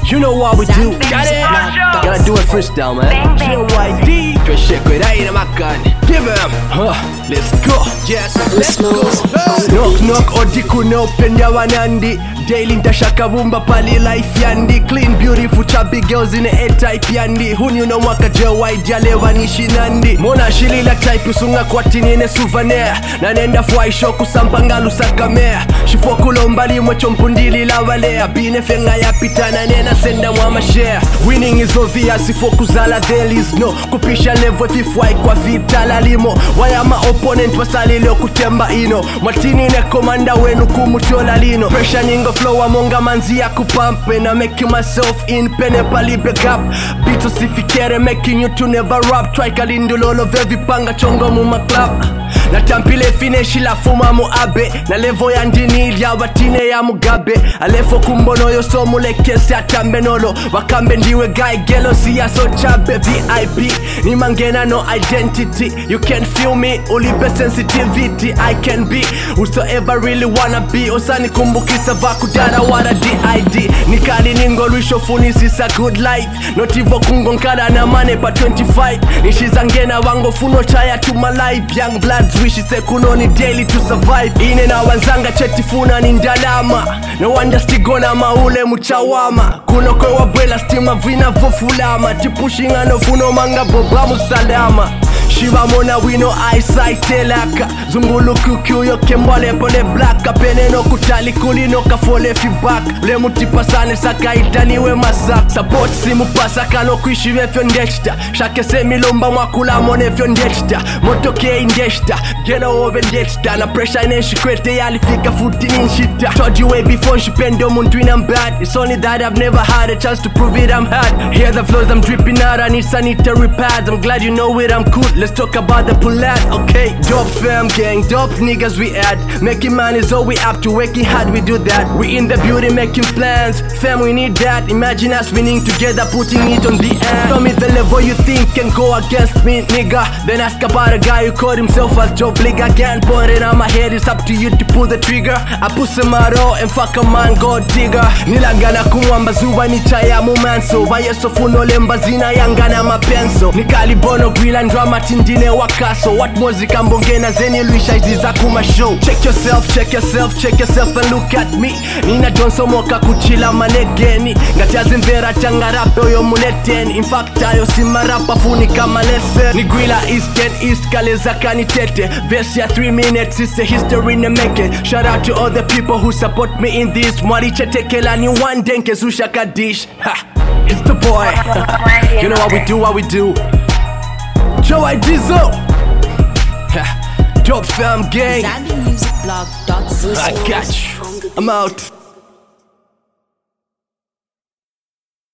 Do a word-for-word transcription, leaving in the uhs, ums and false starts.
You know what we do. Got it? Gotta do it freestyle, man. J Y D. Good shit, good. I ain't my gun. Give him. Huh. Let's go. Yes. Let's go. Knock knock odiku no penya wanandi. Daily ntashaka bumba pali life yandi. Clean beautiful chubby girls in the A-type yandi. Hun you know mwaka J Y D alewa nishi nandi. Mona shilila type usunga kwa tinine souvenir. Na nenda fwa isho kusampanga lusaka mea. Shifoku lombali mwecho mpundili la walea. Bine fenga ya pitana nena senda mwama share. Winning is obvious ifo kuzala there is no. Kupisha level fifwai kwa vitala limo. Waya ma opponent wasali leo kutemba ino. Matini ne komanda wenu kumuchola lino. Pressure nyingo flow amonga manzi ya kupump. And I'm making myself in pene pali big up. Beats usifikere making you to never rap. Try kalindu lolo vevi panga chongo muma club. Na tampile fineshi la fuma muabe. Na levo ya ndini ilya watine ya mugabe. Alefo kumbono yo somu lekese atambe nolo. Wakambe ndiwe guy gelo siya so chabe. V I P ni mangena no identity. You can't feel me ulipe sensitivity. I can be whosoever really wanna be. Osani kumbukisa vakudara wara D I D. Nikali ningo risho funisisa good life. Not ivo kungonkada na mane pa twenty-five. Nishizangena wango funo chaya to my life. Young bloods wish ise kunoni daily to survive. Ine na wanzanga cheti funa ni ndalama. No wonder stigona maule muchawama. Kuno kwe wabwela stima vina vofulama. Tipushing ano funo manga bobamu salama. Shiva mona wino eyesight telaka. Zungulu kukyu yo kembole pole blacka. Pene no kutali kuli no kafole feedback. Le mutipa sane saka itaniwe masak. Support simu pasaka no kuishi vefyo ndechta. Shake semi lomba mwakula mone vyo ndechta. Motoke indechta. Geno ove ndechta. Na pressure ineshi kwete yalifika futi ninshita. Told you way before shipendo muntu in I'm bad. It's only that I've never had a chance to prove it I'm hard. Hear the flows I'm dripping out. I need sanitary pads. I'm glad you know it I'm cool. Let's talk about the pull-out, okay? Dope fam gang, dope niggas we add. Making money is all we up to, working hard we do that. We in the beauty making plans, fam we need that. Imagine us winning together, putting it on the end. Tell me the level you think can go against me, nigga. Then ask about a guy who called himself as Joe Blig. I can't put it on my head, it's up to you to pull the trigger. I put some out and fuck a man, gold digger. Nilangana kumwamba zuwa ni chaya mumanso. Vayeso funo lemba zina yangana mapenso. Nikalibono gwila drama tindine wakaso. What music ambongena zeni luisha iziza kuma show. Check yourself, check yourself, check yourself and look at me. Nina Johnson moka kuchila manegeni. Ngatiazi mvera changa rape oyo muneteni. In fact ayo sima rapa funi kama lese. Niguila east and east kaleza kanitete. Verse ya three minutes is the history ne make it. Shout out to all the people who support me in this. Mwariche tekela ni one denke zusha kadish. Ha, it's the boy. You know what we do, what we do. J Y D Zo. Dope fam gang. I got you. I'm out.